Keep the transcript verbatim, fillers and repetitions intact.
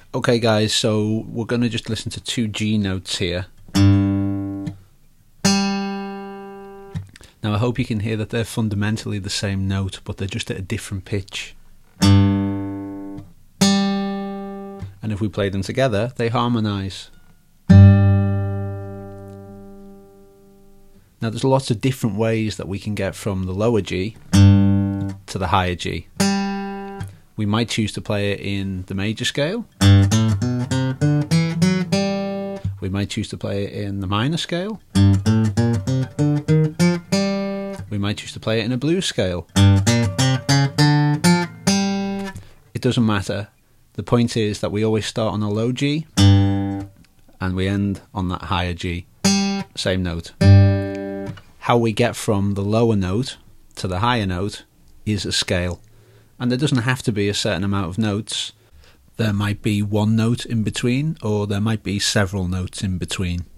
Okay guys, so we're going to just listen to two G notes here. Now I hope you can hear that they're fundamentally the same note, but they're just at a different pitch. And if we play them together, they harmonise. Now there's lots of different ways that we can get from the lower G to the higher G. We might choose to play it in the major scale. We might choose to play it in the minor scale. We might choose to play it in a blues scale. It doesn't matter. The point is that we always start on a low G and we end on that higher G. Same note. How we get from the lower note to the higher note is a scale. And there doesn't have to be a certain amount of notes. There might be one note in between, or there might be several notes in between.